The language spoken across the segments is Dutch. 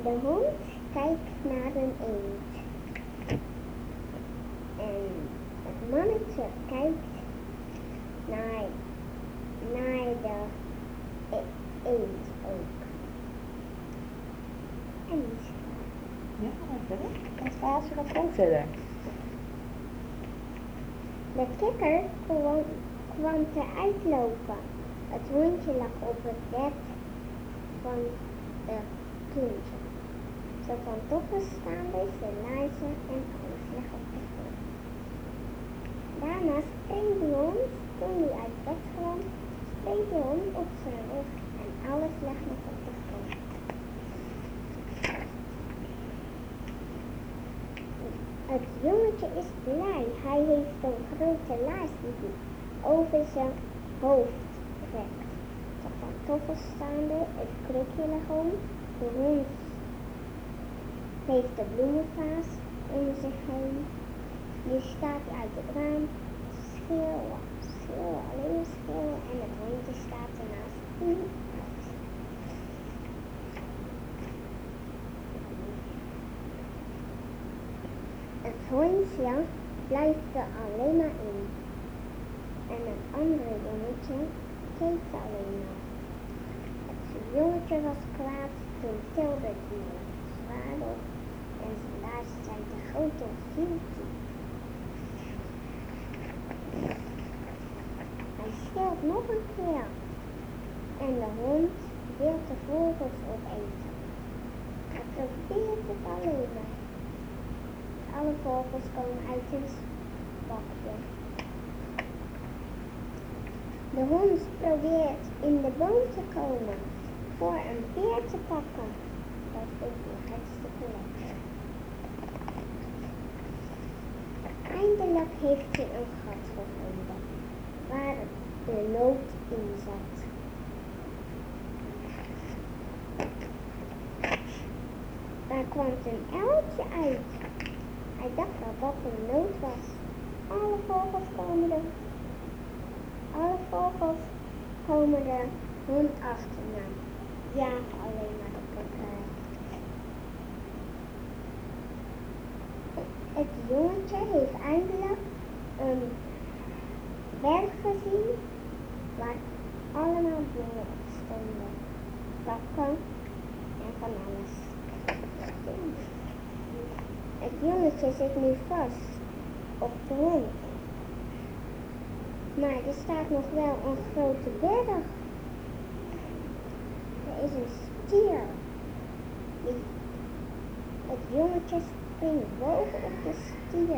De hond kijkt naar een eend. En het mannetje kijkt naar de eend ook. En die is klaar. Ja, verder. En het verhaal gaat gewoon verder. De kikker kwam eruit lopen. Het hondje lag op het bed van de kindje. Zijn pantoffels staande, zijn laarzen en alles lag op de grond. Daarna sprong de hond, toen hij uit bed kwam, sprong de hond op zijn rug en alles lag nog op de grond. Het jongetje is blij. Hij heeft een grote laars die hij over zijn hoofd trekt. De pantoffels staande, het krukje lag om. De hond heeft de bloemenvaas om zich heen. Nu staat hij uit het raam te schreeuwen, alleen maar schreeuwen en het hondje staat ernaast. Het hondje blijft er alleen maar in. En het andere jongetje keek alleen maar. Het jongetje was kwaad, toen tilde hij zwaar op en zijn laarzen zijn te groot en viel diep. Hij schreeuwt nog een keer en de hond wil de vogels opeten. Hij probeert het alleen maar. Alle vogels komen uit hun bakje. De hond probeert in de boom te komen voor een peer te pakken. Dat is nog hartstikke lekker. Eindelijk heeft hij een gat gevonden waar de noot in zat. Daar kwam een uiltje uit. Hij dacht dat dat een noot was. Alle vogels komen de hond achterna. Jagen alleen maar op elkaar. Het jongetje heeft eindelijk een berg gezien waar allemaal bloemen op stonden. Takken en van alles. Het jongetje zit nu vast op de hond. Maar er staat nog wel een grote berg. Er is een stier. Het jongetje springt boven op de stier.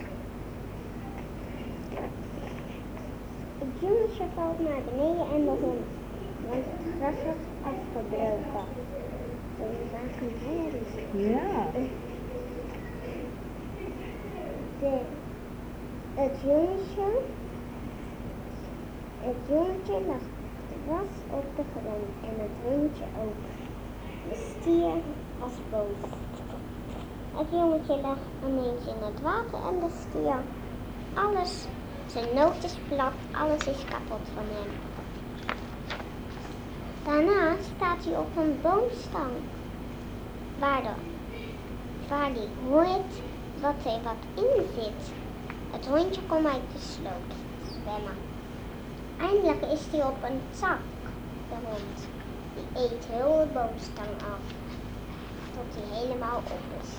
Het jongetje valt naar beneden en de hond, want het gras was afgebroken. Zullen we daar gaan heen? Ja. Het jongetje lag dwars op de grond en het hondje ook. De stier was boos. Het jongetje lag ineens in het water en de stier. Zijn noot is plat, alles is kapot van hem. Daarna staat hij op een boomstang waar hij hoort dat er wat in zit. Het hondje komt uit de sloot zwemmen. Eindelijk is hij op een tak, de hond. Die eet heel de boomstang af, tot hij helemaal op is.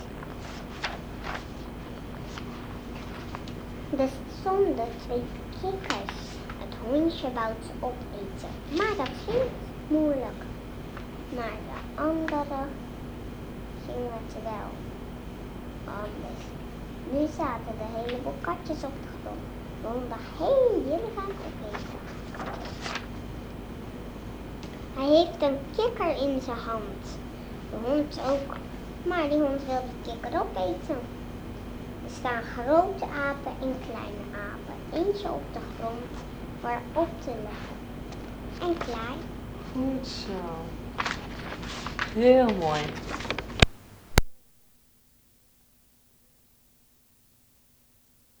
Er stonden 2 kikkers. Het hondje wou ze opeten, maar dat ging moeilijk. Maar de andere ging het wel anders. Nu zaten er een heleboel katjes op de grond. De hond dacht, jullie gaan opeten. Hij heeft een kikker in zijn hand. De hond ook. Maar die hond wil de kikker opeten. Er staan grote apen en kleine apen. Eentje op de grond waar op te leggen. En klaar. Goed zo. Heel mooi.